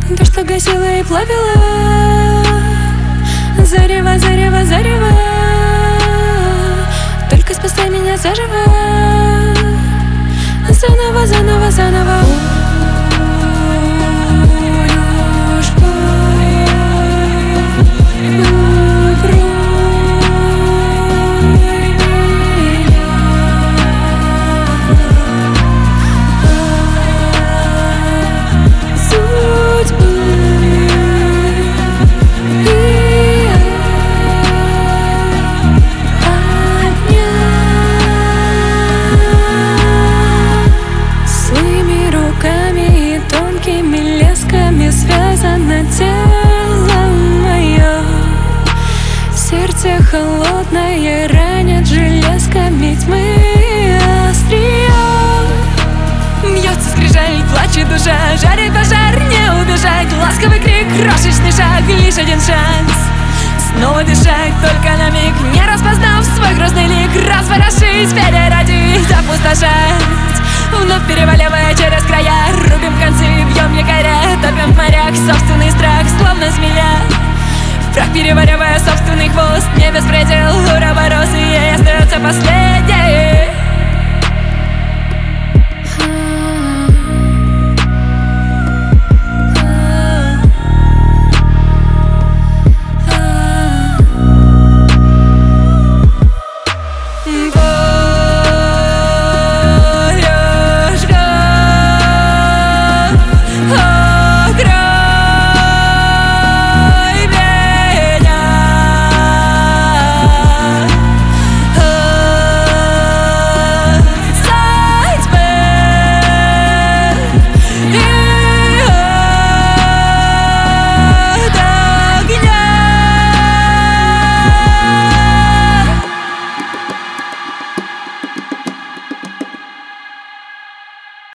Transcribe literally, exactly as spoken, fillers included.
То, что гасило и плавило, зарево, зарево, зарево, только спасай меня заживо, заново, заново, заново. Связано тело мое, сердце холодное ранит железками тьмы острие. Бьется скрижаль, плачет душа, жарит пожар, не убежать. Ласковый крик, крошечный шаг, лишь один шанс снова дышать, только на миг, не распознав свой грозный лик. Разворошить, переродить, опустошать, вновь переваливая через края. Рубим концы, бьем якоря, топим в морях собственный страх, словно змея. В прах переваривая собственный хвост, не беспредел, ураворос, и ей остается последний.